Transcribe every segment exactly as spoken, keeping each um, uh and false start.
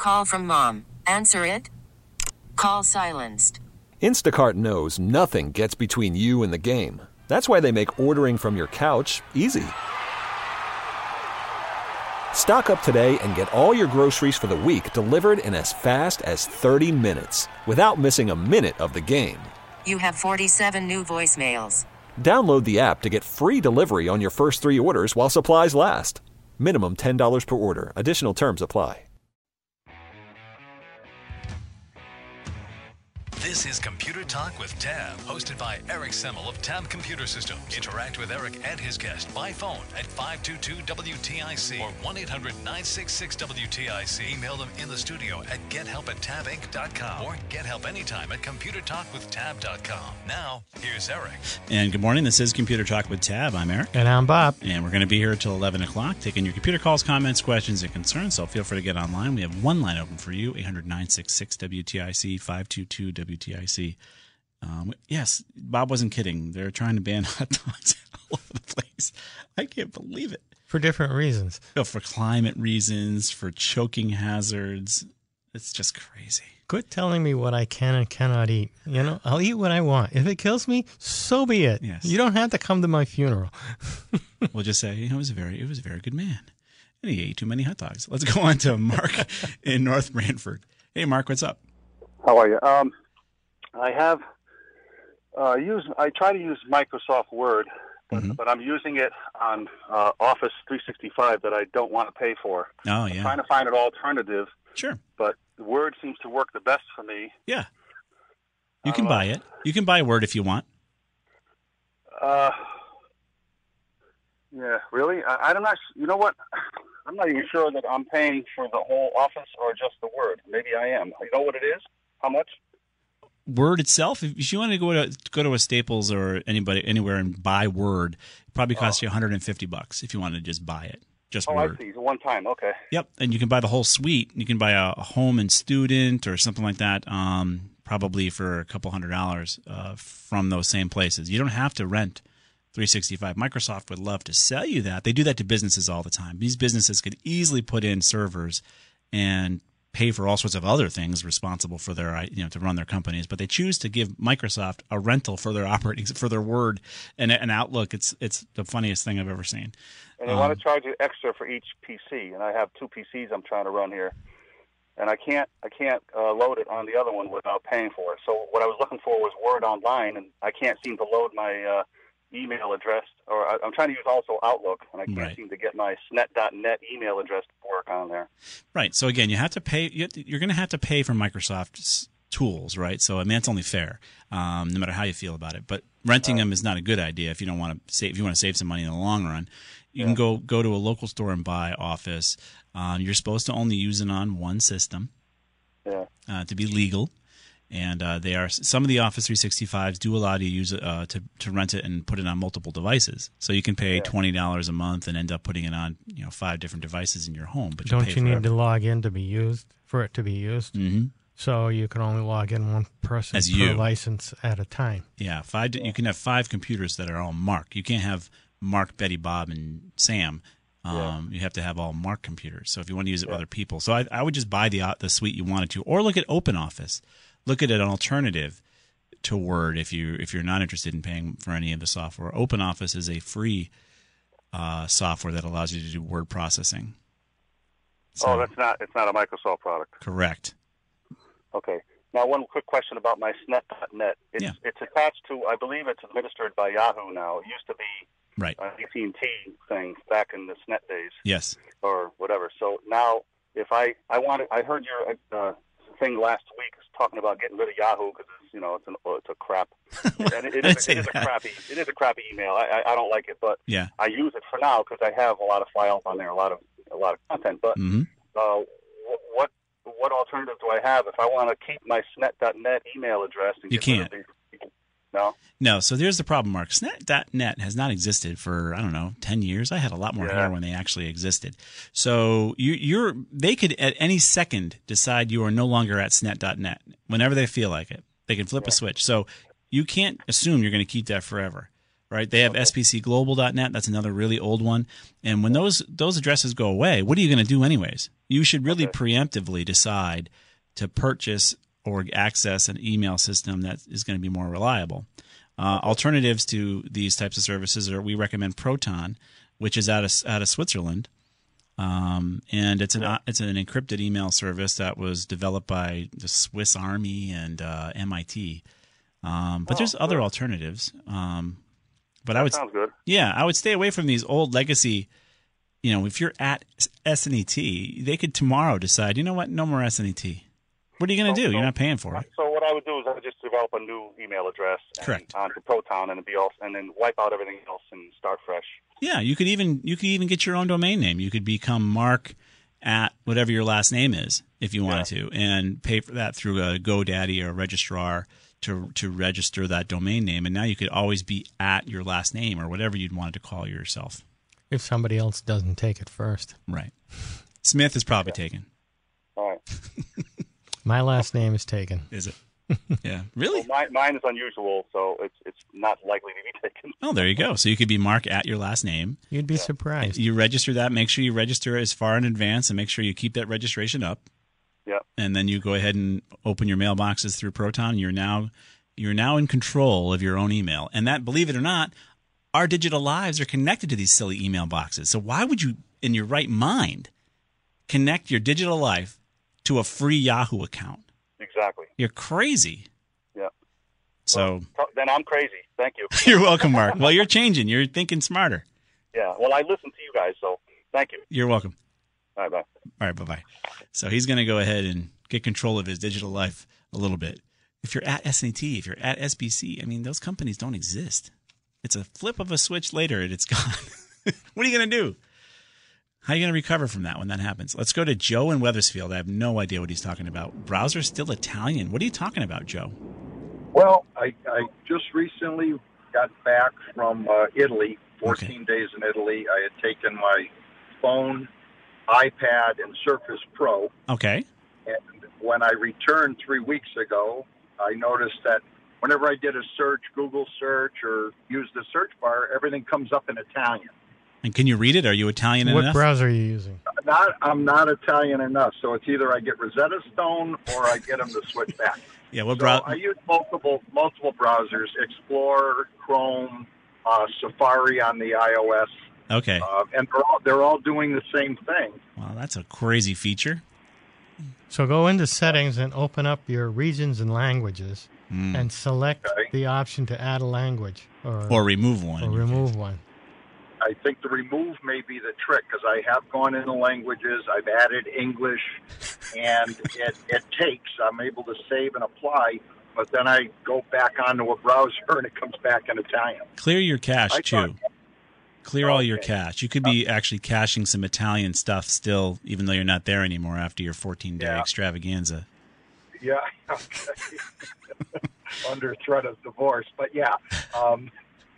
Call from mom. Answer it. Call silenced. Instacart knows nothing gets between you and the game. That's why they make ordering from your couch easy. Stock up today and get all your groceries for the week delivered in as fast as thirty minutes without missing a minute of the game. You have forty-seven new voicemails. Download the app to get free delivery on your first three orders while supplies last. Minimum ten dollars per order. Additional terms apply. This is Computer Talk with Tab, hosted by Eric Semmel of Tab Computer Systems. Interact with Eric and his guest by phone at five two two W T I C or one eight hundred nine six six W T I C. Email them in the studio at gethelp at tab inc dot com or get help anytime at computer talk with tab dot com. Now, here's Eric. And good morning. This is Computer Talk with Tab. I'm Eric. And I'm Bob. And we're going to be here until eleven o'clock, taking your computer calls, comments, questions, and concerns. So feel free to get online. We have one line open for you, eight hundred nine six six W T I C, five two two W T I C. Um, yes, Bob wasn't kidding. They're trying to ban hot dogs all over the place. I can't believe it. For different reasons. You know, for climate reasons, for choking hazards. It's just crazy. Quit telling me what I can and cannot eat. You know, I'll eat what I want. If it kills me, so be it. Yes. You don't have to come to my funeral. We'll just say, you know, it was a very, it was a very good man. And he ate too many hot dogs. Let's go on to Mark in North Branford. Hey, Mark, what's up? How are you? Um, I have uh, used. I try to use Microsoft Word, but, Mm-hmm. but I'm using it on uh, Office three sixty-five that I don't want to pay for. Oh, yeah. I'm trying to find an alternative. Sure. But Word seems to work the best for me. Yeah. You can buy it. You can buy Word if you want. Uh, yeah, really? I, I'm not. You know what? I'm not even sure that I'm paying for the whole Office or just the Word. Maybe I am. You know what it is? How much? Word itself, if you want to go to go to a Staples or anybody anywhere and buy Word, it probably costs oh. you one hundred fifty bucks if you want to just buy it. Just oh, Word. I see. One time, okay. Yep, and you can buy the whole suite. You can buy a home and student or something like that, um, probably for a couple hundred dollars uh, from those same places. You don't have to rent three sixty-five. Microsoft would love to sell you that. They do that to businesses all the time. These businesses could easily put in servers and pay for all sorts of other things responsible for their, you know, to run their companies, but they choose to give Microsoft a rental for their operating, for their Word and, and Outlook. It's it's the funniest thing I've ever seen. And they um, want to charge you extra for each P C, and I have two P Cs I'm trying to run here, and I can't I can't uh, load it on the other one without paying for it. So what I was looking for was Word Online, and I can't seem to load my uh, email address, or I, I'm trying to use also Outlook, and I can't right. seem to get my snet dot net email address to work on there. Right. So again, you have to pay. You're going to have to pay for Microsoft's tools, right? So I mean, it's only fair, um, no matter how you feel about it. But renting right. them is not a good idea if you don't want to save. If you want to save some money in the long run, you yeah. can go go to a local store and buy Office. Um, you're supposed to only use it on one system yeah. uh, to be legal. And uh, they are some of the Office three sixty-fives do allow you to use it uh, to to rent it and put it on multiple devices. So you can pay yeah. twenty dollars a month and end up putting it on, you know, five different devices in your home. But don't you, you need forever. to log in to be used for it to be used? Mm-hmm. So you can only log in one person As per you. license at a time. Yeah, five. You can have five computers that are all Mark. You can't have Mark, Betty, Bob, and Sam. Um, yeah. You have to have all Mark computers. So if you want to use it yeah. with other people, so I, I would just buy the the suite you wanted to, or look at OpenOffice. Look at an alternative to Word if you if you're not interested in paying for any of the software. OpenOffice is a free uh, software that allows you to do word processing. So, oh, that's not it's not a Microsoft product. Correct. Okay. Now, one quick question about my snet dot net. It's yeah. it's attached to, I believe it's administered by Yahoo now. It used to be right. an A T and T thing back in the SNET days. Yes. Or whatever. So now, if I I wanted, I heard your uh, thing last week talking about getting rid of Yahoo because it's you know it's an it's a crap. and it, it, is, it is a crappy it is a crappy email. I, I I don't like it, but yeah. I use it for now because I have a lot of files on there, a lot of a lot of content. But mm-hmm. uh, what what alternative do I have if I want to keep my snet dot net email address? And you get can't. Rid of the, no. No. So there's the problem, Mark. snet dot net has not existed for I don't know ten years. I had a lot more yeah. hair when they actually existed. So you, you're they could at any second decide you are no longer at snet dot net whenever they feel like it. They can flip yeah. a switch. So you can't assume you're going to keep that forever. right? They have Okay. S P C global dot net. That's another really old one. And when those those addresses go away, what are you going to do anyways? You should really Okay. preemptively decide to purchase or access an email system that is going to be more reliable. Uh, alternatives to these types of services are we recommend Proton, which is out of out of Switzerland. Um, and it's an uh, it's an encrypted email service that was developed by the Swiss Army and uh, M I T. Um, but Oh, there's other good. alternatives. Um, but I would Sounds good. yeah, I would stay away from these old legacy. You know, if you're at S N E T, they could tomorrow decide, you know what, no more S N E T. What are you going to So- do? You're so- not paying for it. So what I would do is I would just develop a new email address and, Correct. onto Proton and be all, and then wipe out everything else and start fresh. Yeah, you could even you could even get your own domain name. You could become Mark at whatever your last name is if you wanted to, and pay for that through a GoDaddy or a registrar to to register that domain name. And now you could always be at your last name or whatever you'd want to call yourself. If somebody else doesn't take it first. Right. Smith is probably taken. All right. My last name is taken. Is it? Yeah. Really? Well, mine, mine is unusual, so it's it's not likely to be taken. Oh, there you go. So you could be Mark at your last name. You'd be surprised. You register that. Make sure you register as far in advance, and make sure you keep that registration up. Yeah. And then you go ahead and open your mailboxes through Proton. You're now you're now in control of your own email, and that, believe it or not, our digital lives are connected to these silly email boxes. So why would you, in your right mind, connect your digital life to a free Yahoo account? Exactly. You're crazy. Yeah. So Well, then I'm crazy. Thank you. you're welcome, Mark. Well, you're changing. You're thinking smarter. Yeah. Well, I listen to you guys, so thank you. You're welcome. All right, bye. All right, bye-bye. So he's going to go ahead and get control of his digital life a little bit. If you're at S N E T, if you're at S B C, I mean, those companies don't exist. It's a flip of a switch later and it's gone. What are you going to do? How are you going to recover from that when that happens? Let's go to Joe in Weathersfield. I have no idea what he's talking about. Browser's still Italian. What are you talking about, Joe? Well, I, I just recently got back from uh, Italy, fourteen days in Italy. I had taken my phone, iPad, and Surface Pro. Okay. And when I returned three weeks ago, I noticed that whenever I did a search, Google search, or used the search bar, everything comes up in Italian. And can you read it? Are you Italian What enough? browser are you using? Not, I'm not Italian enough, so it's either I get Rosetta Stone or I get them to switch back. Yeah, what So browser? I use multiple multiple browsers: Explorer, Chrome, uh, Safari on the iOS, Okay. uh, and they're all, they're all doing the same thing. Well, that's a crazy feature. So go into settings and open up your regions and languages Mm. and select Okay. the option to add a language or, Or remove one. or in your remove case. one. I think the remove may be the trick because I have gone into languages, I've added English, and it, it takes. I'm able to save and apply, but then I go back onto a browser and it comes back in Italian. Clear your cache, I too. thought- Clear all your Okay. cache. You could be actually caching some Italian stuff still, even though you're not there anymore after your fourteen-day Yeah. extravaganza. Yeah, okay. Under threat of divorce, but yeah. Um,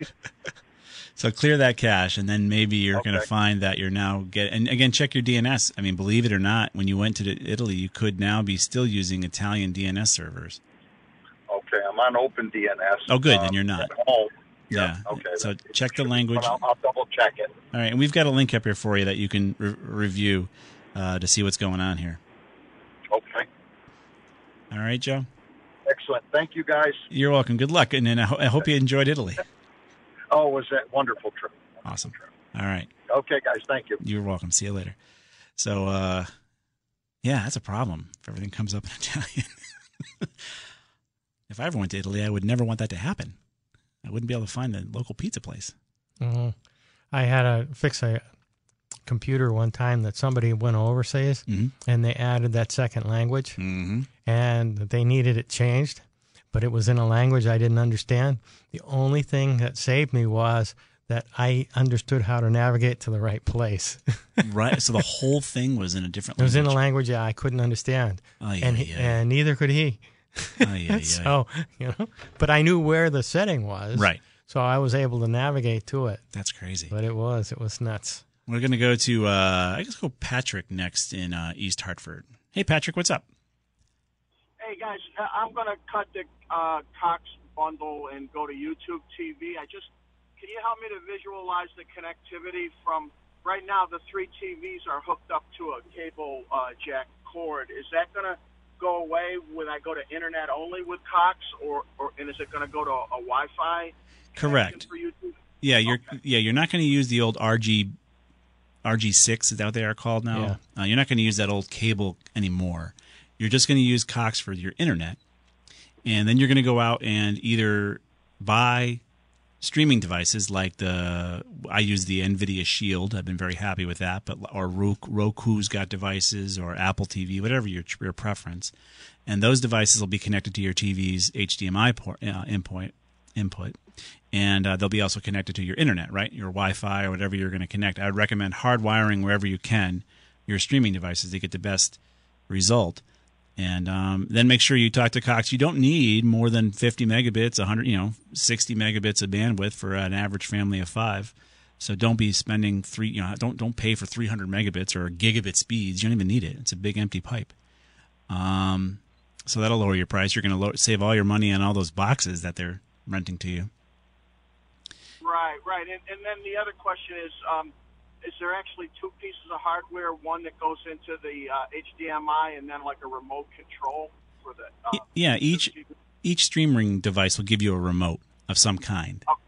So clear that cache, and then maybe you're going to Okay. find that you're now get. And again, check your D N S. I mean, believe it or not, when you went to the- Italy, you could now be still using Italian D N S servers. okay, I'm on OpenDNS. Oh, good, um, then you're not. At home. Yeah. Okay. So that- check the but language. I'll, I'll double check it. All right, and we've got a link up here for you that you can re- review uh, to see what's going on here. Okay. All right, Joe. Excellent. Thank you, guys. You're welcome. Good luck, and then I, ho- I hope you enjoyed Italy. Oh, it was a wonderful trip. Awesome. All right. Okay, guys. Thank you. You're welcome. See you later. So, uh, yeah, that's a problem if everything comes up in Italian. If I ever went to Italy, I would never want that to happen. I wouldn't be able to find the local pizza place. Mhm. I had to fix a computer one time that somebody went overseas, Mhm. and they added that second language, Mm-hmm. and they needed it changed, but it was in a language I didn't understand. The only thing that saved me was that I understood how to navigate to the right place. Right. So the whole thing was in a different It was in a language. language I couldn't understand, Ay, and ay, he, ay. and neither could he. Ay, ay, ay. So you know, but I knew where the setting was, Right. So I was able to navigate to it. That's crazy. But it was it was nuts. We're going to go to, uh, I guess, go Patrick next in uh, East Hartford. Hey, Patrick, what's up? Hey guys, I- I'm gonna cut the uh, Cox bundle and go to YouTube T V. I just can you help me to visualize the connectivity from right now? The three T Vs are hooked up to a cable uh, jack cord. Is that going to go away when I go to internet only with Cox, or, or and is it going to go to a, a Wi-Fi? Correct. For YouTube? Yeah, you're Okay. yeah you're not going to use the old R G R G six, is that what they are called now? Yeah. Uh, you're not going to use that old cable anymore. You're just going to use Cox for your internet, and then you're going to go out and either buy streaming devices like the I use the NVIDIA Shield. I've been very happy with that. But or Roku's got devices, or Apple T V, whatever your your preference, and those devices will be connected to your T V's H D M I port, uh, input input, and uh, they'll be also connected to your internet, right? Your Wi-Fi or whatever you're going to connect. I would recommend hardwiring wherever you can your streaming devices to get the best result. And um, then make sure you talk to Cox. You don't need more than fifty megabits, one hundred, you know, sixty megabits of bandwidth for an average family of five. So don't be spending three, you know, don't don't pay for three hundred megabits or gigabit speeds. You don't even need it. It's a big empty pipe. Um, so that'll lower your price. You're going to lo- save all your money on all those boxes that they're renting to you. Right, right. And, and then the other question is, um, is there actually two pieces of hardware, one that goes into the uh, H D M I and then like a remote control for the uh, Yeah, each each streaming device will give you a remote of some kind. Oh.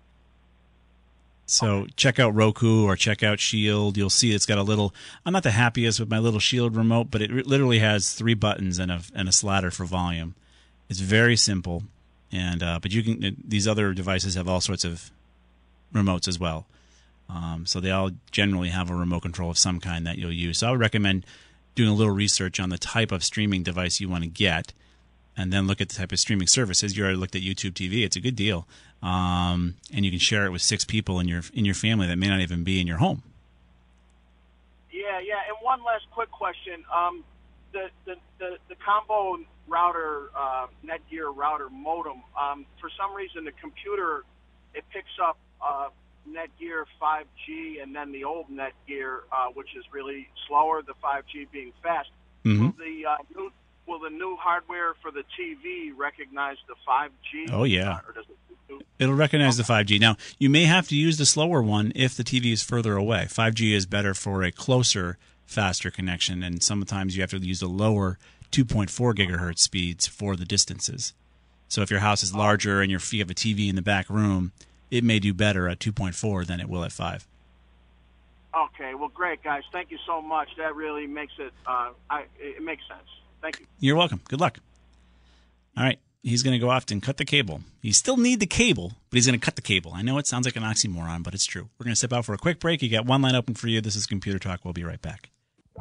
So check out Roku or check out Shield. You'll see it's got a little. I'm not the happiest with my little Shield remote, but it literally has three buttons and a and a slider for volume. It's very simple, and uh, but you can. These other devices have all sorts of remotes as well. Um, so they all generally have a remote control of some kind that you'll use. So I would recommend doing a little research on the type of streaming device you want to get, and then look at the type of streaming services. You already looked at YouTube T V; it's a good deal, um, and you can share it with six people in your in your family that may not even be in your home. Yeah, yeah. And one last quick question: um, the, the the the combo router, uh, Netgear router modem. Um, for some reason, the computer it picks up Uh, Netgear five G and then the old Netgear, uh, which is really slower, the five G being fast. Mm-hmm. Will the uh, new will the new hardware for the T V recognize the five G? Oh, yeah. Or does it do- It'll recognize the five G. Now, you may have to use the slower one if the T V is further away. five G is better for a closer, faster connection, and sometimes you have to use the lower two point four gigahertz speeds for the distances. So if your house is larger and you have a T V in the back room, it may do better at two point four than it will at five. Okay, well, great, guys. Thank you so much. That really makes it, uh, I, it makes sense. Thank you. You're welcome. Good luck. All right. He's going to go off and cut the cable. You still need the cable, but he's going to cut the cable. I know it sounds like an oxymoron, but it's true. We're going to step out for a quick break. You got one line open for you. This is Computer Talk. We'll be right back.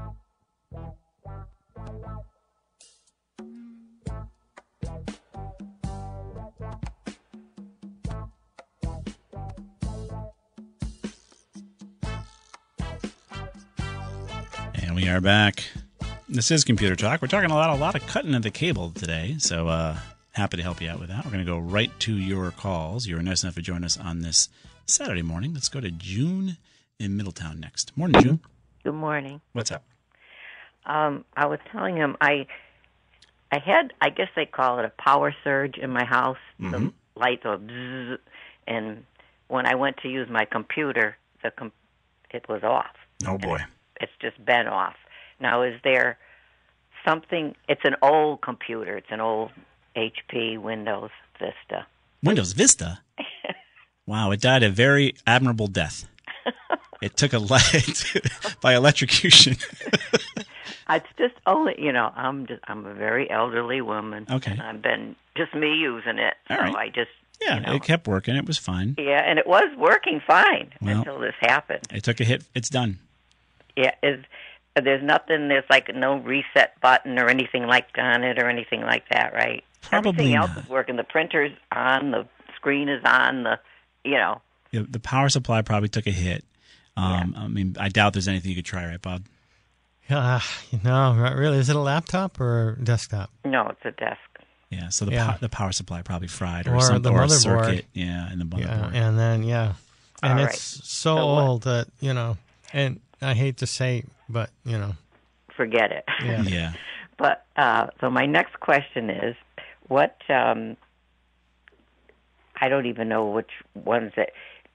And we are back. This is Computer Talk. We're talking a lot, a lot of cutting of the cable today, so uh, happy to help you out with that. We're going to go right to your calls. You were nice enough to join us on this Saturday morning. Let's go to June in Middletown next. Morning, June. Good morning. What's up? Um, I was telling him I, I had, I guess they call it a power surge in my house. Mm-hmm. The lights were bzzz, and when I went to use my computer, the com- it was off. Oh boy. It's just been off. Now, is there something? It's an old computer. It's an old H P Windows Vista. Windows Vista? Wow, it died a very admirable death. It took a light by electrocution. It's just only, you know, I'm just I'm a very elderly woman. Okay. And I've been just me using it. All so right. I just Yeah, you know, it kept working. It was fine. Yeah, and it was working fine Well, until this happened. It took a hit. It's done. Yeah, is there's nothing. There's like no reset button or anything like on it or anything like that, right? Probably Everything else not. is working. The printer's on. The screen is on. The you know. Yeah, the power supply probably took a hit. Um, I mean, I doubt there's anything you could try, right, Bob? Uh, no, not really. Is it a laptop or a desktop? No, it's a desk. Yeah, so the Yeah. po- the power supply probably fried, or, Or some, the or a motherboard. circuit. Yeah, and the Yeah, motherboard. and then yeah, and All it's right. so, So what? old that you know, and I hate to say, but you know, Forget it. yeah. Yeah. But uh, so my next question is, what? Um, I don't even know which ones that.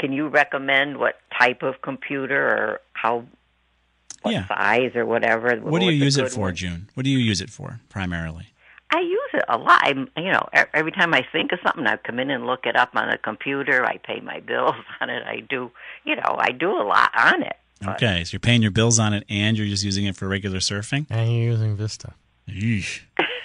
can you recommend what type of computer or how, what Yeah. size or whatever? What do you what's a use it good for, one? June? What do you use it for primarily? I use it a lot. I'm, you know, e- every time I think of something, I come in and look it up on a computer. I pay my bills on it. I do, you know, I do a lot on it. But Okay, so you're paying your bills on it, and you're just using it for regular surfing. And you're using Vista. Yeesh.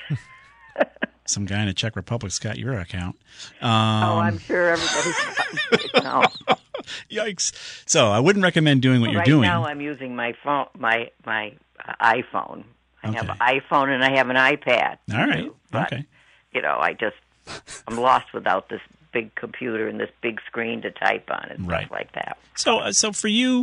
Some guy in the Czech Republic's got your account. Um, oh, I'm sure everybody's got no. Yikes! So I wouldn't recommend doing what you're right doing. now, I'm using my phone, my my uh, iPhone. I have Okay. an iPhone and I have an iPad. All right. too, but, Okay. You know, I just I'm lost without this big computer and this big screen to type on and Right. stuff like that. So, uh, so for you,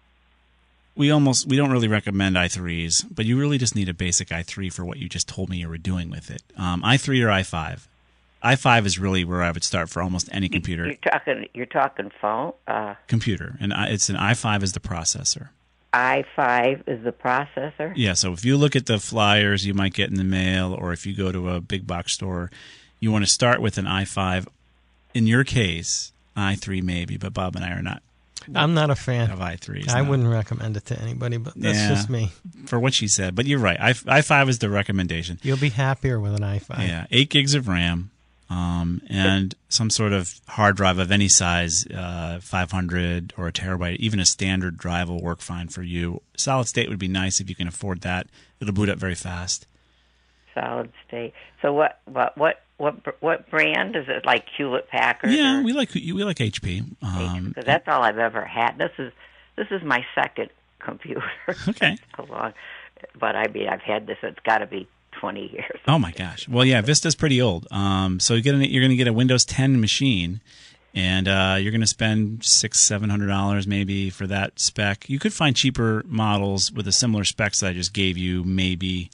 we almost we don't really recommend i threes, but you really just need a basic i three for what you just told me you were doing with it. Um, i three or i five. i five is really where I would start for almost any computer. You're talking. You're talking phone. Uh, Computer, and I, it's an i five is the processor. i five is the processor. Yeah, so if you look at the flyers you might get in the mail, or if you go to a big box store, you want to start with an i five. In your case, i three maybe, but Bob and I are not I'm not a fan. of i threes. I no. wouldn't recommend it to anybody, but that's Yeah. just me. For what she said, but you're right. I, i five is the recommendation. You'll be happier with an i five. Yeah, eight gigs of RAM, um, and some sort of hard drive of any size, uh, five hundred or a terabyte. Even a standard drive will work fine for you. Solid state would be nice if you can afford that. It'll boot up very fast. Solid state. So what? What? What? What? What brand is it? Like Hewlett Packard? Yeah, or we like we like H P. Um, Because that's all I've ever had. This is this is my second computer. Okay. Along, but I mean, I've had this. It's got to be twenty years. Oh my gosh! Well, yeah, Vista's pretty old. Um, so you get an, you're going to get a Windows ten machine, and uh, you're going to spend six, seven hundred dollars maybe for that spec. You could find cheaper models with the similar specs that I just gave you, maybe.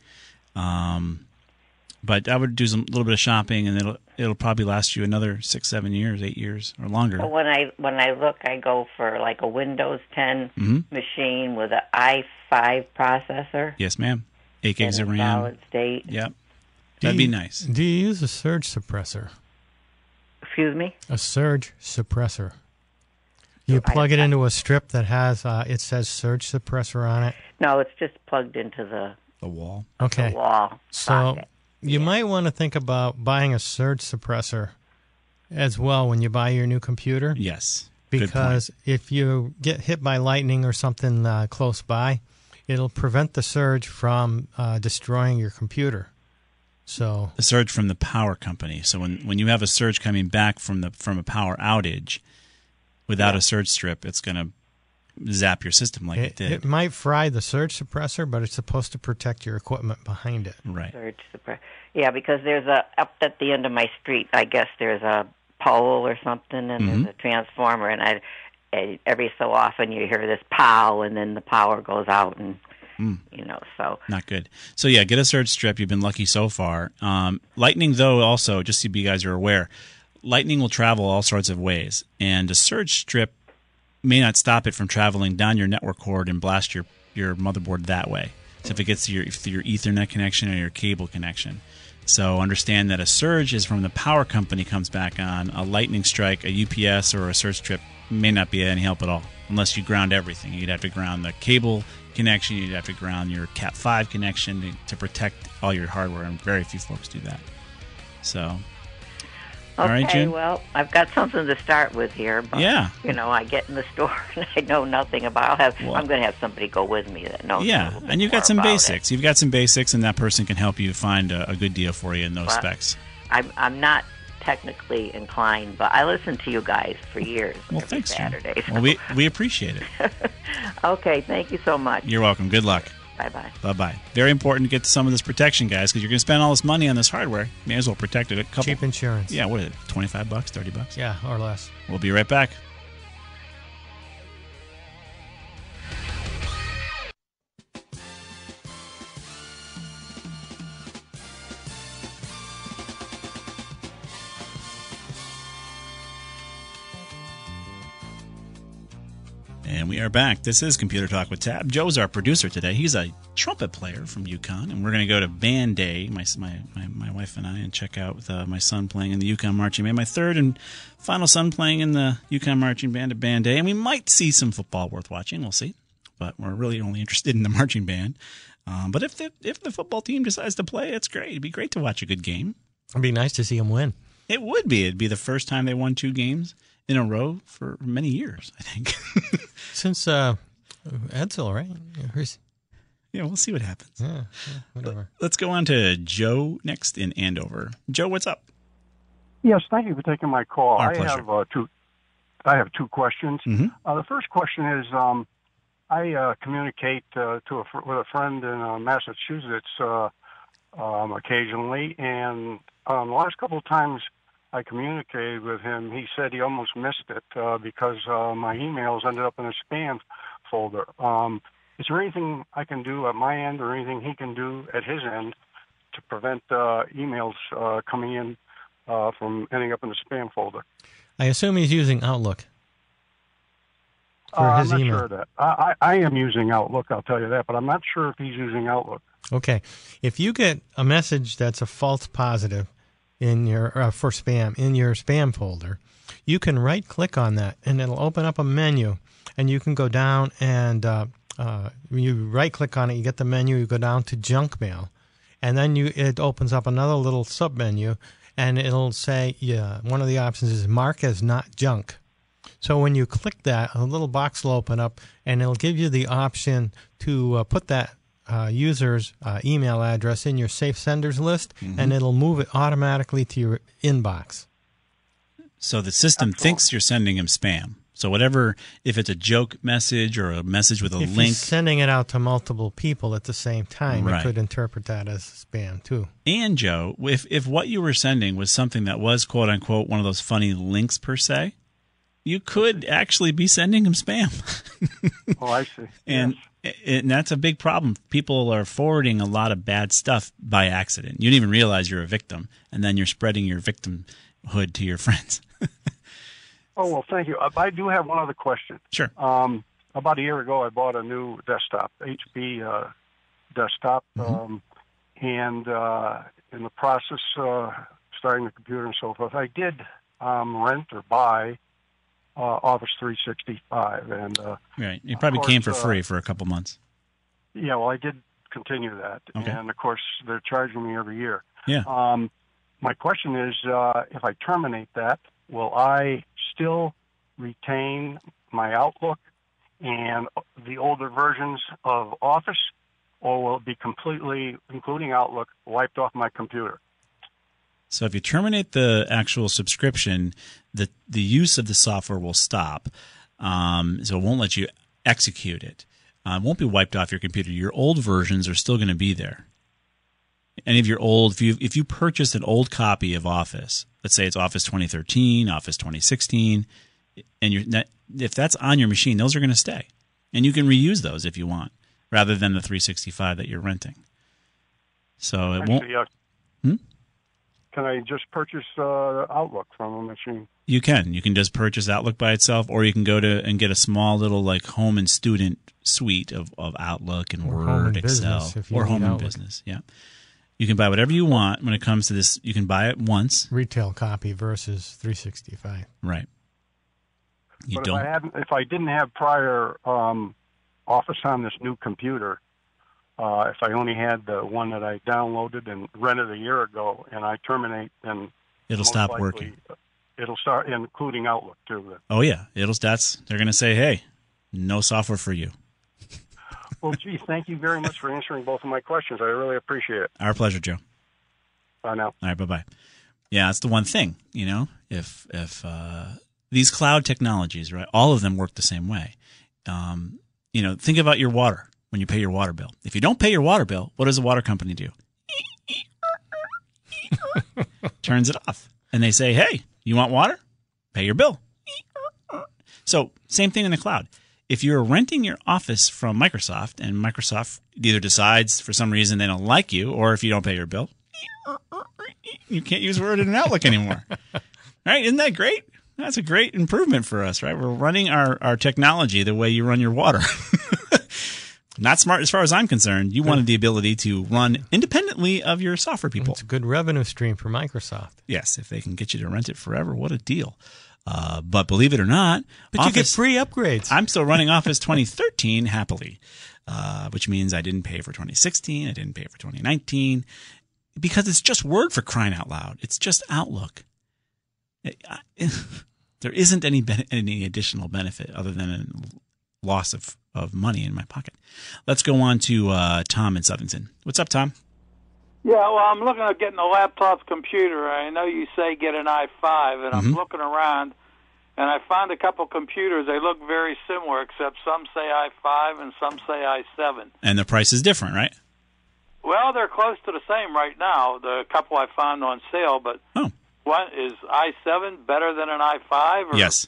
Um, but I would do some little bit of shopping, and it'll it'll probably last you another six, seven years, eight years, or longer. But when I when I look, I go for like a Windows ten Mhm. machine with an i five processor. Yes, ma'am. Eight gigs and of a RAM. Solid state. Yep. Do That'd be you- nice. Do you use a surge suppressor? Excuse me. A surge suppressor. You I- plug it I- into a strip that has, uh, it says surge suppressor on it. No, it's just plugged into the, The wall. Okay. the wall So socket. you might want to think about buying a surge suppressor as well when you buy your new computer. Yes. Good point. Because if you get hit by lightning or something uh, close by, it'll prevent the surge from uh, destroying your computer. So the surge from the power company. So when, when you have a surge coming back from the from a power outage, without a surge strip, it's going to zap your system like it, it, did. it might fry the surge suppressor, but it's supposed to protect your equipment behind it. Right. Surge suppre- Yeah, because there's a up at the end of my street. I guess there's a pole or something, and Mhm. there's a transformer, and I, I every so often you hear this pow, and then the power goes out, and Mm. you know, so Not good. So yeah, get a surge strip. You've been lucky so far. Um, lightning, though, also just so you guys are aware, lightning will travel all sorts of ways, and a surge strip may not stop it from traveling down your network cord and blast your, your motherboard that way. So if it gets to your, through your Ethernet connection or your cable connection. So understand that a surge is from the power company comes back on. A lightning strike, a U P S, or a surge strip may not be any help at all unless you ground everything. You'd have to ground the cable connection. You'd have to ground your Cat five connection to, to protect all your hardware, and very few folks do that. So, all right, okay. June? Well, I've got something to start with here, but Yeah. you know, I get in the store and I know nothing about. I'll have Well- I'm going to have somebody go with me that knows. a Yeah, little bit and you've more got some about it. basics. You've got some basics, and that person can help you find a, a good deal for you in those Well, specs. I'm I'm not technically inclined, but I listened to you guys for years. Well, every thanks, June. Saturday. so- Well, we, we appreciate it. okay, thank you so much. You're welcome. Good luck. Bye bye. Bye-bye. Very important to get some of this protection, guys, because you're going to spend all this money on this hardware. May as well protect it. A couple. Cheap insurance. Yeah, what is it? twenty-five bucks, thirty bucks? Yeah, or less. We'll be right back. And we are back. This is Computer Talk with Tab. Joe's our producer today. He's a trumpet player from UConn, and we're going to go to Band Day, my, my my my wife and I, and check out uh, my son playing in the UConn Marching Band, my third and final son playing in the UConn Marching Band at Band Day, and we might see some football worth watching. We'll see, but we're really only interested in the marching band. Um, but if the if the football team decides to play, it's great. It'd be great to watch a good game. It'd be nice to see them win. It would be. It'd be the first time they won two games in a row for many years, I think. Since uh, Edsel, right? Who's- Yeah, we'll see what happens. Yeah, yeah, whatever. Let's go on to Joe next in Andover. Joe, what's up? Yes, thank you for taking my call. Our I pleasure. have uh, two. I have two questions. Mm-hmm. Uh, the first question is, um, I uh, communicate uh, to a, fr- with a friend in uh, Massachusetts uh, um, occasionally, and um, the last couple of times I communicated with him, he said he almost missed it uh, because uh, my emails ended up in a spam folder. Um, Is there anything I can do at my end or anything he can do at his end to prevent uh, emails uh, coming in uh, from ending up in the spam folder? I assume he's using Outlook for uh, his I'm not email. sure of that. I, I, I am using Outlook, I'll tell you that, but I'm not sure if he's using Outlook. Okay. If you get a message that's a false positive in your uh, for spam in your spam folder, you can right-click on that, and it'll open up a menu, and you can go down and uh, uh, when you right-click on it, you get the menu, you go down to junk mail, and then you it opens up another little sub-menu, and it'll say, yeah, one of the options is mark as not junk. So when you click that, a little box will open up, and it'll give you the option to uh, put that uh, user's uh, email address in your safe senders list, Mm-hmm. and it'll move it automatically to your inbox. So the system thinks you're sending him spam. So whatever, if it's a joke message or a message with a if link. you're sending it out to multiple people at the same time, Right. it could interpret that as spam too. And Joe, if if what you were sending was something that was quote unquote one of those funny links per se, you could actually be sending him spam. Oh, I see. and and that's a big problem. People are forwarding a lot of bad stuff by accident. You don't even realize you're a victim, and then you're spreading your victimhood to your friends. Oh, well, thank you. Uh, I do have one other question. Sure. Um, about a year ago, I bought a new desktop, H P uh, desktop, Mm-hmm. um, and uh, in the process, uh, starting the computer and so forth, I did um, rent or buy uh, Office three sixty-five, and uh, Right. It probably of came for course, uh, free for a couple months. yeah, well, I did continue that, Okay. and of course, they're charging me every year. Yeah. Um, my question is, uh, if I terminate that, will I still retain my Outlook and the older versions of Office, or will it be completely, including Outlook, wiped off my computer? So if you terminate the actual subscription, the the use of the software will stop. Um, so it won't let you execute it. Uh, it won't be wiped off your computer. Your old versions are still going to be there. Any of your old, if you if you purchased an old copy of Office, let's say it's Office twenty thirteen, Office twenty sixteen, and you're not, if that's on your machine, those are going to stay, and you can reuse those if you want, rather than the three sixty-five that you're renting. So it won't. Actually, uh, Hmm? Can I just purchase uh, Outlook from a machine? You can. You can just purchase Outlook by itself, or you can go to and get a small little like home and student suite of, of Outlook and Or Word, home and Excel, business, if you or need home and Outlook. business. Yeah, you can buy whatever you want when it comes to this. You can buy it once, Retail copy versus three sixty-five. right? You but don't. if I hadn't, if I didn't have prior um, Office on this new computer, uh, if I only had the one that I downloaded and rented a year ago, and I terminate, then It'll most stop likely working. It'll start, including Outlook too. Then. Oh yeah, it'll. That's they're going to say, hey, no software for you. Well, gee, thank you very much for answering both of my questions. I really appreciate it. Our pleasure, Joe. Bye now. All right, bye bye. Yeah, that's the one thing. You know, if if uh, these cloud technologies, right, all of them work the same way. Um, you know, think about your water when you pay your water bill. If you don't pay your water bill, what does the water company do? Turns it off, and they say, "Hey, you want water? Pay your bill." So, same thing in the cloud. If you're renting your Office from Microsoft, and Microsoft either decides for some reason they don't like you, or if you don't pay your bill, you can't use Word and Outlook anymore. Right? Isn't that great? That's a great improvement for us, right? We're running our, our technology the way you run your water. Not smart as far as I'm concerned. You wanted the ability to run independently of your software people. It's a good revenue stream for Microsoft. Yes, if they can get you to rent it forever, what a deal. Uh, but believe it or not, but Office, you get free upgrades. I'm still running Office twenty thirteen happily, uh, which means I didn't pay for twenty sixteen. I didn't pay for twenty nineteen because it's just Word, for crying out loud. It's just Outlook. It, I, there isn't any ben- any additional benefit other than a loss of, of money in my pocket. Let's go on to uh, Tom in Southington. What's up, Tom? Yeah, well, I'm looking at getting a laptop computer. I know you say get an i five, and Mm-hmm. I'm looking around, and I found a couple computers. They look very similar, except some say i five and some say i seven. And the price is different, right? Well, they're close to the same right now, the couple I found on sale, but oh. what, is i seven better than an i five? Or? Yes.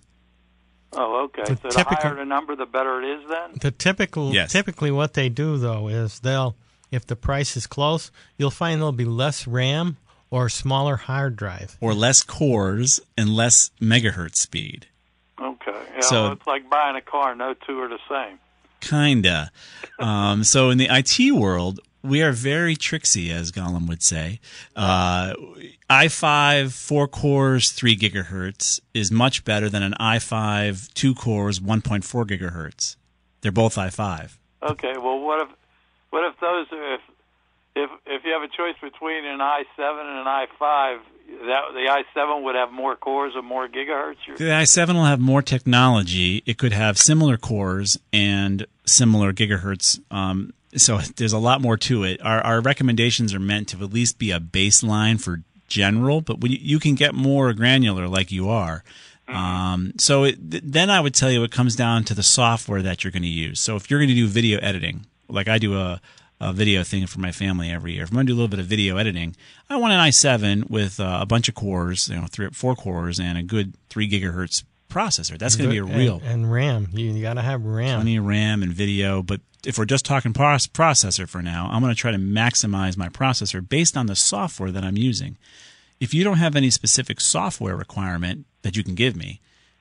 Oh, okay. The so typical- the higher the number, the better it is then? The typical, Yes. typically what they do, though, is they'll, if the price is close, you'll find there'll be less RAM or smaller hard drive. Or less cores and less megahertz speed. Okay. Yeah, So- well, it's like buying a car. No two are the same. Kinda. Um, so in the I T world, we are very tricksy, as Gollum would say. Uh, i five, four cores, three gigahertz is much better than an i five, two cores, one point four gigahertz. They're both i five. Okay. Well, what if what if those if if if you have a choice between an i seven and an i five, that the i seven would have more cores and more gigahertz? Or? The i seven will have more technology. It could have similar cores and similar gigahertz. Um, so there's a lot more to it. Our, our recommendations are meant to at least be a baseline for general, but when you, you can get more granular like you are. Um, so it, th- then I would tell you it comes down to the software that you're going to use. So if you're going to do video editing, like I do a, a video thing for my family every year. If I'm going to do a little bit of video editing, I want an i seven with uh, a bunch of cores, you know, three, four cores and a good three gigahertz processor. That's going to be a real. And, and RAM. You, you got to have RAM. Plenty of RAM and video, but if we're just talking pros- processor for now, I'm going to try to maximize my processor based on the software that I'm using. If you don't have any specific software requirement that you can give me,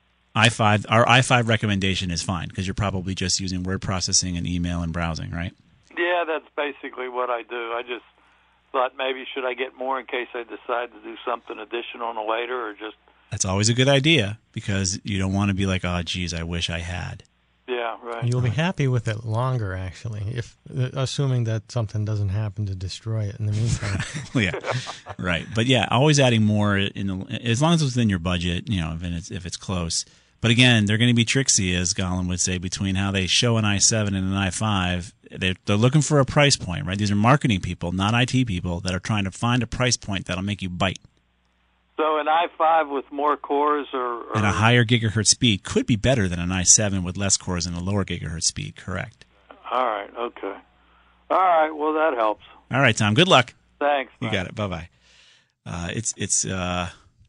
i five, our i five recommendation is fine because you're probably just using word processing and email and browsing, right? Yeah, that's basically what I do. I just thought maybe should I get more in case I decide to do something additional later, or just That's always a good idea because you don't want to be like, oh, geez, I wish I had. yeah, right. You'll be happy with it longer, actually, if uh, assuming that something doesn't happen to destroy it in the meantime. Yeah, right. But yeah, always adding more in the, as long as it's within your budget, you know, if it's if it's close. But again, they're going to be tricksy, as Gollum would say, between how they show an i seven and an i five. They're, they're looking for a price point, right? These are marketing people, not I T people, that are trying to find a price point that'll make you bite. So an i five with more cores or, or And a higher gigahertz speed could be better than an i seven with less cores and a lower gigahertz speed, correct? all right, okay, all right. Well, that helps. All right, Tom, good luck. Thanks. You got it. Bye-bye. Uh, it's, it's, uh,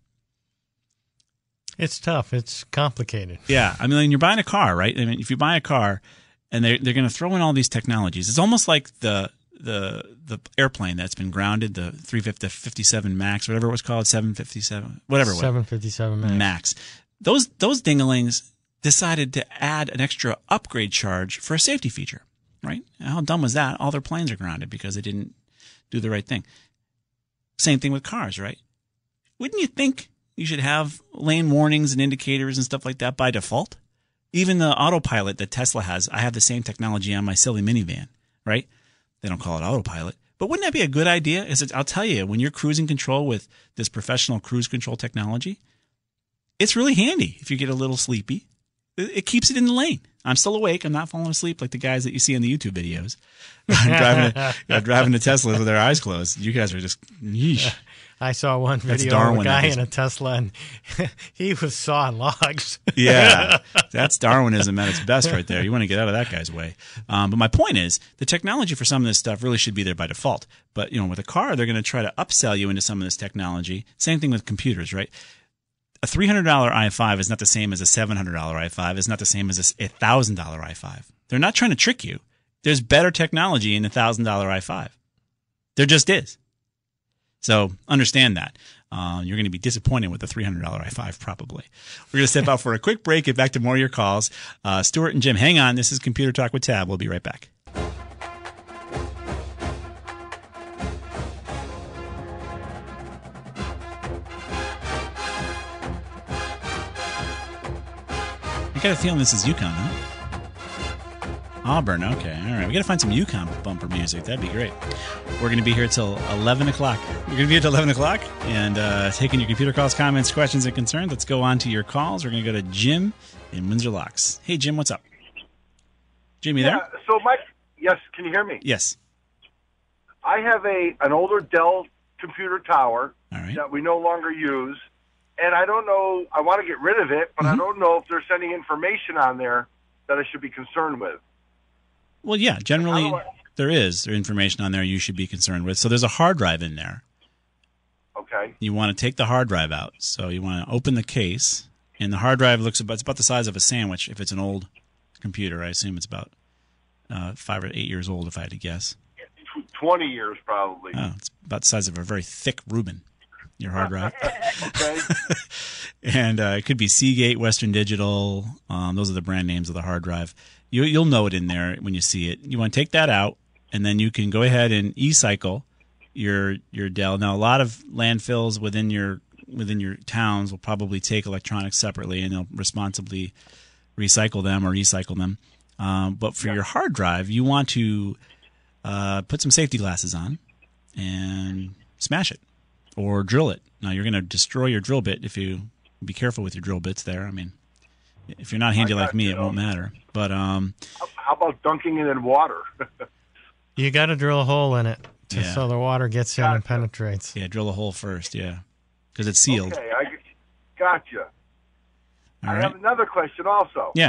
It's tough. It's complicated. yeah. I mean, you're buying a car, right? I mean, if you buy a car and they're, they're going to throw in all these technologies, it's almost like the, the, the airplane that's been grounded, the three fifty-seven Max, whatever it was called, seven fifty-seven, whatever it was. seven fifty-seven Max. Max. Those, those dinglings decided to add an extra upgrade charge for a safety feature, right? How dumb was that? All their planes are grounded because they didn't do the right thing. Same thing with cars, right? Wouldn't you think you should have lane warnings and indicators and stuff like that by default? Even the autopilot that Tesla has, I have the same technology on my silly minivan, right? They don't call it autopilot. But wouldn't that be a good idea? Is it, I'll tell you, when you're cruising control with this professional cruise control technology, it's really handy if you get a little sleepy. It, it keeps it in the lane. I'm still awake. I'm not falling asleep like the guys that you see in the YouTube videos. driving, a, uh, driving a Tesla with their eyes closed. You guys are just, yeesh. I saw one That's video of Darwin a guy at his- in a Tesla, and he was sawing logs. Yeah, that's Darwinism at its best right there. You want to get out of that guy's way. Um, but my point is, the technology for some of this stuff really should be there by default. But, you know, with a car, they're going to try to upsell you into some of this technology. Same thing with computers, right? A three hundred dollars i five is not the same as a seven hundred dollars i five. It's not the same as a one thousand dollars i five. They're not trying to trick you. There's better technology in a one thousand dollars i five. There just is. So understand that. Uh, you're going to be disappointed with the three hundred dollars i five probably. We're going to step out for a quick break, get back to more of your calls. Uh, Stuart and Jim, hang on. This is Computer Talk with Tab. We'll be right back. got a feeling this is UConn, huh? Auburn, okay. All right. We got to find some UConn bumper music. That'd be great. We're going to be here till eleven o'clock. We're going to be here till eleven o'clock and uh, taking your computer calls, comments, questions, and concerns. Let's go on to your calls. We're going to go to Jim in Windsor Locks. Hey, Jim, what's up? Jim, you yeah, there? So, Mike, yes, can you hear me? Yes. I have a an older Dell computer tower All right. that we no longer use, and I don't know, I want to get rid of it, but Mm-hmm. I don't know if there's any information on there that I should be concerned with. Well, yeah, generally How do I- there is there information on there you should be concerned with. So there's a hard drive in there. Okay. You want to take the hard drive out. So you want to open the case, and the hard drive looks about it's about the size of a sandwich. If it's an old computer, I assume it's about uh, five or eight years old, if I had to guess. twenty years, probably. Oh, it's about the size of a very thick Reuben. Your hard drive. Okay. And uh, it could be Seagate, Western Digital. Um, those are the brand names of the hard drive. You, you'll know it in there when you see it. You want to take that out, and then you can go ahead and e-cycle your your Dell. Now, a lot of landfills within your within your towns will probably take electronics separately, and they'll responsibly recycle them or e-cycle them. Um, but for your hard drive, you want to uh, put some safety glasses on and smash it or drill it. Now, you're going to destroy your drill bit if you be careful with your drill bits there. I mean, if you're not handy like me, it won't matter. But um, How, how about dunking it in water? You got to drill a hole in it to, Yeah. so the water gets in and penetrates. yeah, drill a hole first, yeah, because it's sealed. Okay, I gotcha. All I right. have another question also. Yeah.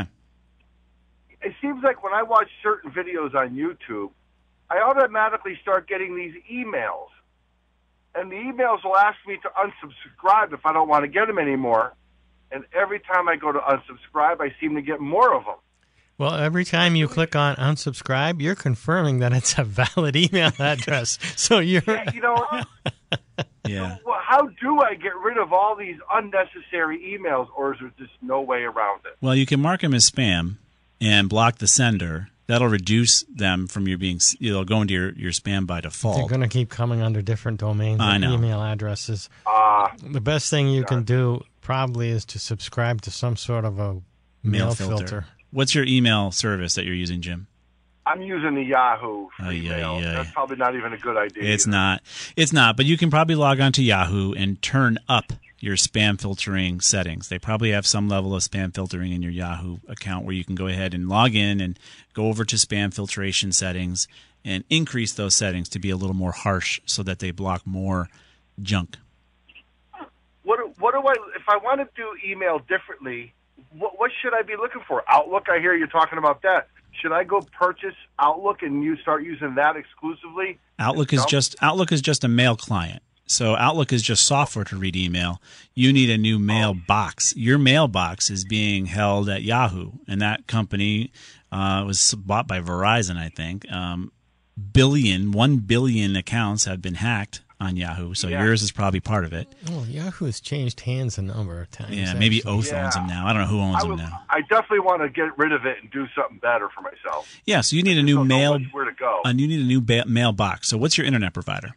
It seems like when I watch certain videos on YouTube, I automatically start getting these emails. And the emails will ask me to unsubscribe if I don't want to get them anymore. And every time I go to unsubscribe, I seem to get more of them. Well, every time you click on unsubscribe, you're confirming that it's a valid email address. So you're. Yeah, you know, Yeah. well, how do I get rid of all these unnecessary emails, or is there just no way around it? Well, you can mark them as spam and block the sender. That'll reduce them from your being. They'll go into your, your spam by They're default. going to keep coming under different domains I and know. email addresses. Ah, The best thing you can do probably is to subscribe to some sort of a mail, filter. What's your email service that you're using, Jim? I'm using the Yahoo Ay, email. ay, ay. That's probably not even a good idea. It's either. not. It's not. But you can probably log on to Yahoo and turn up your spam filtering settings. They probably have some level of spam filtering in your Yahoo account where you can go ahead and log in and go over to spam filtration settings and increase those settings to be a little more harsh so that they block more junk. What do- what do I if I want to do email differently? What, what should I be looking for? Outlook. I hear you talking about that. Should I go purchase Outlook and you start using that exclusively? Outlook is Dump- just Outlook is just a mail client. So Outlook is just software to read email. You need a new mailbox. Your mailbox is being held at Yahoo, and that company uh, was bought by Verizon, I think. Um, billion, one billion accounts have been hacked on Yahoo, so Yeah. yours is probably part of it. Well, Yahoo has changed hands a number of times. Yeah, maybe actually. Oath owns them now. I don't know who owns I, them would, now. I definitely want to get rid of it and do something better for myself. Yeah, so you need a new don't know mail. which- where to go. Uh, you need a new ba- mailbox. So what's your internet provider?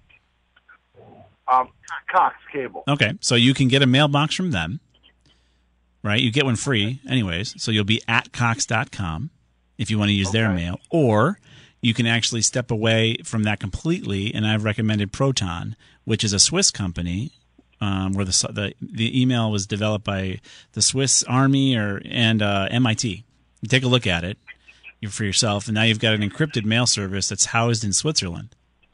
Um, Cox Cable. Okay, so you can get a mailbox from them, right? You get one free anyways, so you'll be at cox dot com if you want to use their Okay. mail. Or you can actually step away from that completely, and I've recommended Proton, which is a Swiss company um, where the, the the email was developed by the Swiss Army or and uh, M I T. You take a look at it for yourself, and now you've got an encrypted mail service that's housed in Switzerland.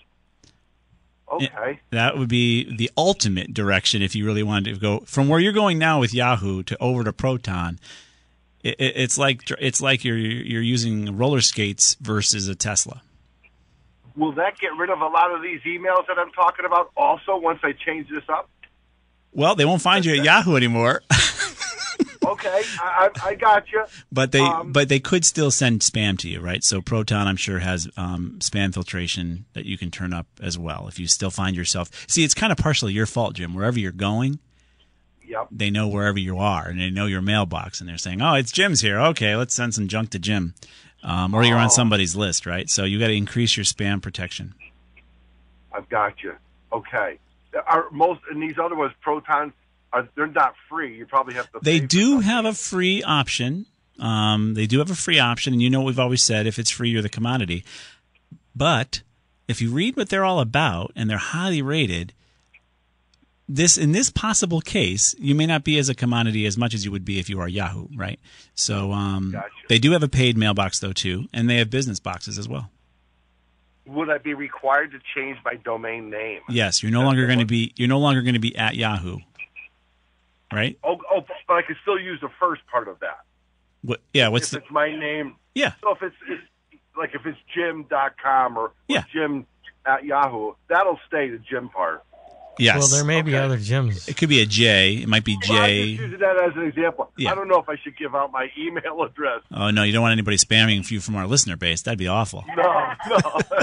Okay. That would be the ultimate direction if you really wanted to go from where you're going now with Yahoo to over to Proton. It, it, it's like it's like you're you're using roller skates versus a Tesla. Will that get rid of a lot of these emails that I'm talking about also once I change this up? Well, they won't find you at Yahoo anymore, Okay, I, I, I got you. but they Um, but they could still send spam to you, right? So Proton, I'm sure, has um, spam filtration that you can turn up as well. If you still find yourself, see, it's kind of partially your fault, Jim. Wherever you're going, Yep. they know wherever you are, and they know your mailbox, and they're saying, "Oh, it's Jim's here. Okay, let's send some junk to Jim," um, or you're on somebody's list, right? So you got to increase your spam protection. I've got you. Okay. Are most and these other ones, Proton, are they're not free. You probably have to. They pay do have a free option. Um, they do have a free option, and you know what we've always said: if it's free, you're the commodity. But if you read what they're all about, and they're highly rated, this in this possible case, you may not be as a commodity as much as you would be if you are Yahoo, right? So um, Gotcha. They do have a paid mailbox though too, and they have business boxes as well. Would I be required to change my domain name? Yes, you're no longer going to be you're no longer going to be at Yahoo, right? Oh, oh, but I can still use the first part of that. What? Yeah, what's if the? it's my name. Yeah. So if it's, it's like if it's Jim dot com or, or Yeah. Jim at Yahoo, that'll stay the Jim part. Yes. Well, there may be other Jims. It could be a J. It might be Well, I'm J. just using that as an example. Yeah. I don't know if I should give out my email address. Oh no, you don't want anybody spamming you from our listener base. That'd be awful. No, no.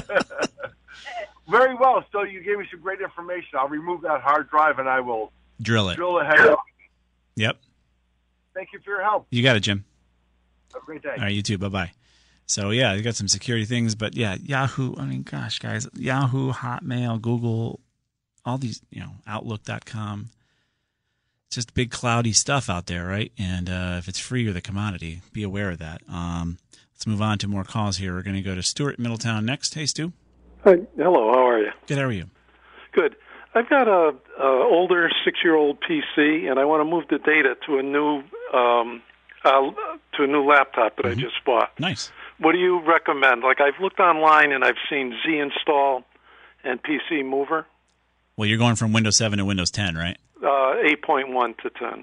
Very well. So you gave me some great information. I'll remove that hard drive and I will Drill it. drill ahead. Yep. Thank you for your help. You got it, Jim. Have a great day. All right, you too. Bye bye. So yeah, you got some security things, but yeah, Yahoo. I mean, gosh, guys, Yahoo, Hotmail, Google, all these, you know, Outlook dot com. It's just big cloudy stuff out there, right? And uh, if it's free, you're the commodity. Be aware of that. Um, let's move on to more calls here. We're going to go to Stuart Middletown next. Hey, Stu. Hi. Hello. How are you? Good. How are you? Good. I've got a, a older six-year-old P C, and I want to move the data to a new um, uh, to a new laptop that Mm-hmm. I just bought. Nice. What do you recommend? Like, I've looked online and I've seen Z install and P C Mover, Well, you're going from Windows seven to Windows ten, right? uh, eight point one to ten.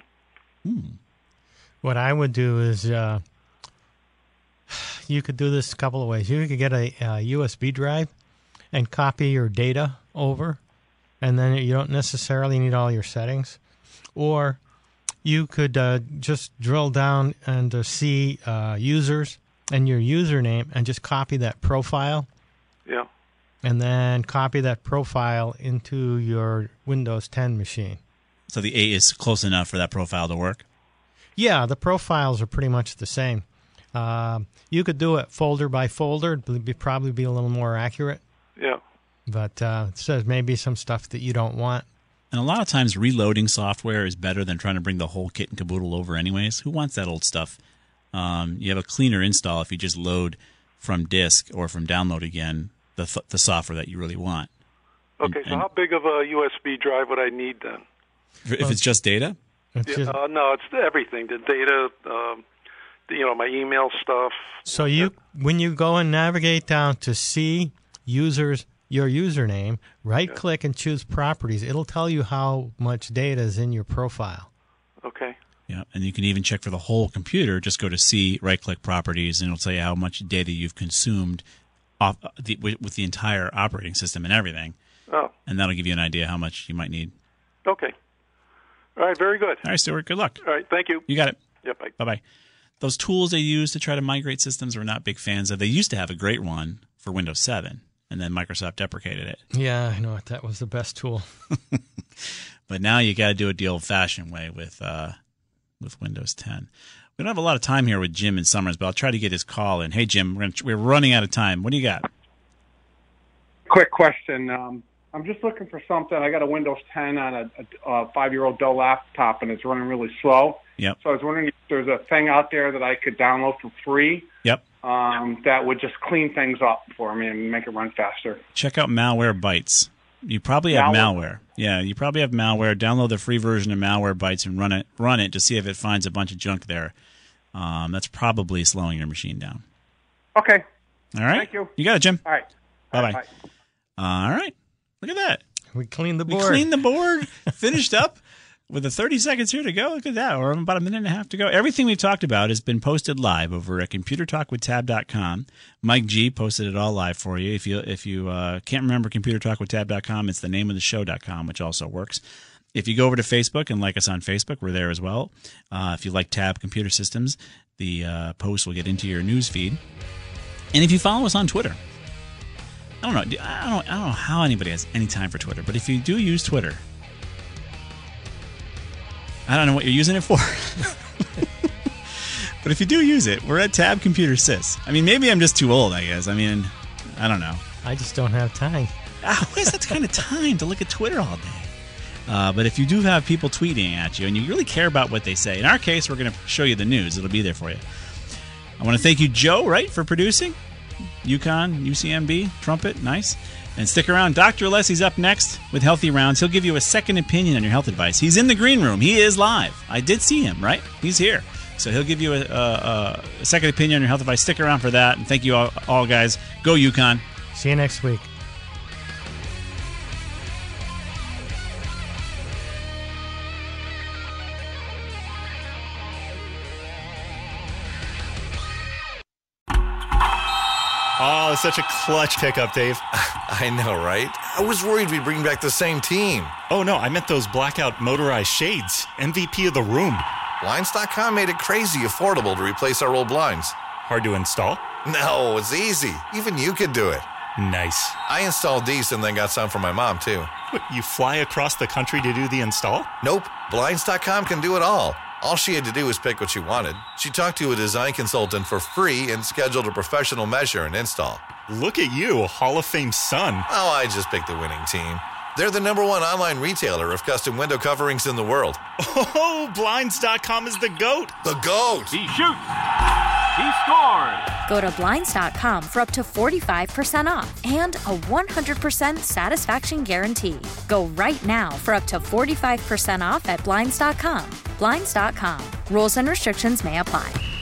What I would do is uh, you could do this a couple of ways. You could get a, a U S B drive and copy your data over, and then you don't necessarily need all your settings. Or you could uh, just drill down and uh, see uh, users and your username and just copy that profile, Yeah. and then copy that profile into your Windows ten machine. So the eight is close enough for that profile to work? Yeah, the profiles are pretty much the same. Uh, you could do it folder by folder. It'd be, probably be a little more accurate. Yeah. But uh, it says maybe some stuff that you don't want. And a lot of times reloading software is better than trying to bring the whole kit and caboodle over anyways. Who wants that old stuff? Um, you have a cleaner install if you just load from disk or from download again the th- the software that you really want. Okay, And- so and how big of a U S B drive would I need then? if it's just data? Yeah, uh, no, it's everything. The data, um, the, you know, my email stuff. So you, when you go and navigate down to see users, your username, right-click and choose properties. It'll tell you how much data is in your profile. Okay. Yeah, and you can even check for the whole computer. Just go to see, right-click properties, and it'll tell you how much data you've consumed off the, with, with the entire operating system and everything. Oh. And that'll give you an idea how much you might need. Okay. All right, very good. All right, Stuart, good luck. All right, thank you. You got it. Yep, bye. Bye-bye. Those tools they use to try to migrate systems we're not big fans of. They used to have a great one for Windows seven, and then Microsoft deprecated it. Yeah, I know. That was the best tool. But now you got to do it the old-fashioned way with uh, with Windows ten. We don't have a lot of time here with Jim and Summers, but I'll try to get his call in. Hey, Jim, we're, gonna, we're running out of time. What do you got? Quick question. Um, I'm just looking for something. I got a Windows ten on a, a, a five-year-old Dell laptop, and it's running really slow. Yep. So I was wondering if there's a thing out there that I could download for free Yep. um, that would just clean things up for me and make it run faster. Check out Malware Bytes. You probably have Malware? malware. Yeah, you probably have malware. Download the free version of Malware Bytes and run it. Run it to see if it finds a bunch of junk there. Um, that's probably slowing your machine down. Okay. All right. Thank you. You got it, Jim. All right. Bye bye. Bye. All right. Look at that. We cleaned the We board. cleaned the board. Finished up with the thirty seconds here to go. Look at that. Or about a minute and a half to go. Everything we've talked about has been posted live over at computer talk with tab dot com. Mike G posted it all live for you. If you if you uh, can't remember computer talk with tab dot com, it's the name of the show dot com, which also works. If you go over to Facebook and like us on Facebook, we're there as well. Uh, if you like Tab Computer Systems, the uh, post will get into your news feed. And if you follow us on Twitter, I don't know. I don't. I don't know how anybody has any time for Twitter, but if you do use Twitter, I don't know what you're using it for. But if you do use it, we're at Tab Computer Sys. I mean, maybe I'm just too old. I guess. I mean, I don't know. I just don't have time. Ah, what is that kind of time to look at Twitter all day? Uh, but if you do have people tweeting at you and you really care about what they say, in our case, we're going to show you the news. It'll be there for you. I want to thank you, Joe, right, for producing. UConn, U C M B, trumpet, nice. And stick around. Doctor Alessi's up next with Healthy Rounds. He'll give you a second opinion on your health advice. He's in the green room. He is live. I did see him, right? He's here. So he'll give you a, a, a second opinion on your health advice. Stick around for that. And thank you all, all guys. Go UConn. See you next week. Oh, it's such a clutch pickup, Dave. I know, right? I was worried we'd bring back the same team. Oh, no, I meant those blackout motorized shades. M V P of the room. Blinds dot com made it crazy affordable to replace our old blinds. Hard to install? No, it's easy. Even you could do it. Nice. I installed these and then got some for my mom, too. What, you fly across the country to do the install? Nope. Blinds dot com can do it all. All she had to do was pick what she wanted. She talked to a design consultant for free and scheduled a professional measure and install. Look at you, Hall of Fame son. Oh, I just picked the winning team. They're the number one online retailer of custom window coverings in the world. Oh, Blinds dot com is the GOAT. The GOAT. He shoots. He scores. Go to Blinds dot com for up to forty-five percent off and a one hundred percent satisfaction guarantee. Go right now for up to forty-five percent off at Blinds dot com. Blinds dot com. Rules and restrictions may apply.